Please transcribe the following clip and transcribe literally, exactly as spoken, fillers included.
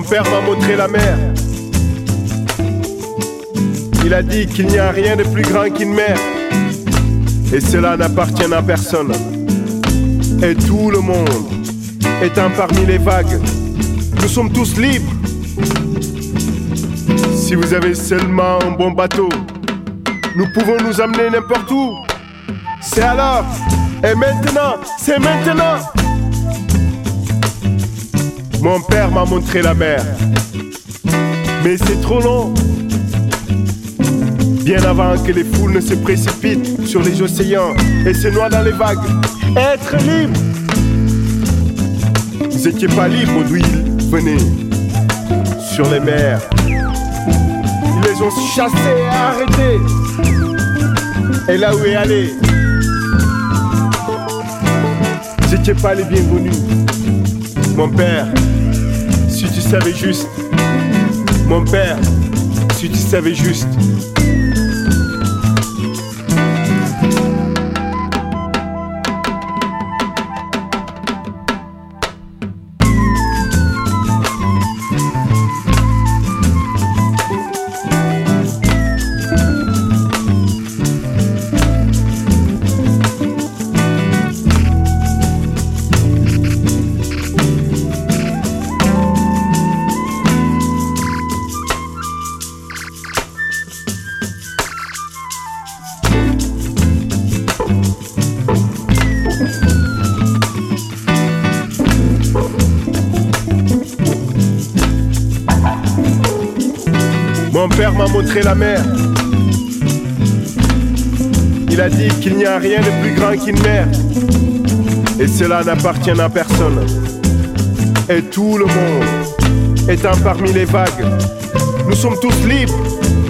père m'a montré la mer. Il a dit qu'il n'y a rien de plus grand qu'une mer, et cela n'appartient à personne. Et tout le monde étant parmi les vagues, nous sommes tous libres. Si vous avez seulement un bon bateau, nous pouvons nous amener n'importe où. C'est alors, et maintenant, c'est maintenant. Mon père m'a montré la mer, mais c'est trop long. Bien avant que les foules ne se précipitent sur les océans et se noient dans les vagues. Être libre. Vous n'étiez pas libre d'où ils venaient. Sur les mers, ils les ont chassés et arrêtés. Et là où est allé, vous n'étiez pas les bienvenus. Mon père, si tu savais juste. Mon père, si tu savais juste. Mon père m'a montré la mer. Il a dit qu'il n'y a rien de plus grand qu'une mer, et cela n'appartient à personne. Et tout le monde étant parmi les vagues, nous sommes tous libres.